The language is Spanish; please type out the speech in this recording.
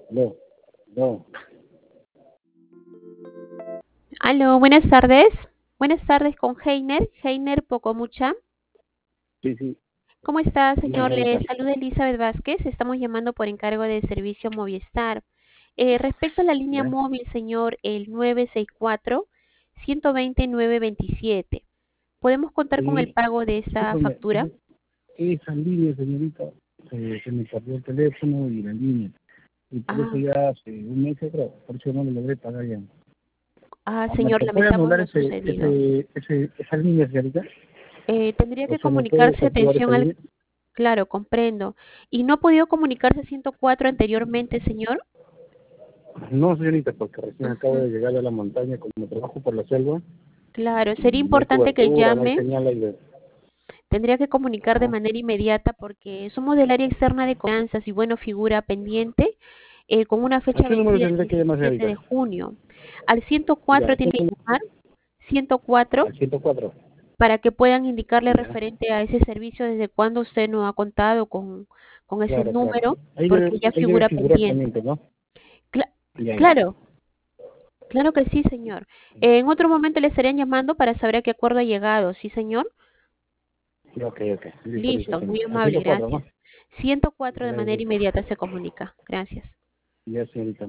No, no. Aló, buenas tardes. Buenas tardes con Heiner. Heiner Pocomucha. Sí, sí. ¿Cómo está, Bien, señor? Le señorita. saluda Elizabeth Vázquez. Estamos llamando por encargo de servicio Movistar. Respecto a la línea ¿Ya? móvil, señor, el 964-120-927. ¿Podemos contar con el Sí, pago de esa discúlpame, factura? esa línea, señorita, se me perdió el teléfono y la línea. Y por eso Ah, ya hace un mes, creo, por eso no me logré pagar ya. ¿Me señor, puede lamentamos anular lo sucedido. esa línea, señorita? Tendría ¿O que se me puede comunicarse desactivar esa atención al... línea? Claro, comprendo. ¿Y no ha podido comunicarse a 104 anteriormente, señor? No, señorita, porque recién acabo Ujú. de llegar a la montaña, como trabajo por la selva, Claro, y sería no hay importante que cobertura, no hay llame. señal ahí. Tendría que comunicar de Ajá. manera inmediata porque somos del área externa de cobranzas y bueno, figura pendiente con una ¿A fecha qué número vencida el tendré que llamar, 17 señorita? de junio. Al Ya, 104 ¿qué tiene que número? llamar, 104, Al 104. para que puedan indicarle Ya, referente a ese servicio desde cuándo usted no ha contado con ese claro, claro. número, porque ya Ahí debe figura figurar pendiente. pendiente, ¿no? Cla- Ya, ya. claro, claro que sí, señor. En otro momento le estarían llamando para saber a qué acuerdo ha llegado, ¿sí, señor? Ya, ok, ok. Listo, listo, Listo, muy señorita. Al amable, 104, ¿no? gracias. 104 de Ya, manera inmediata se comunica. Gracias. ya, señorita.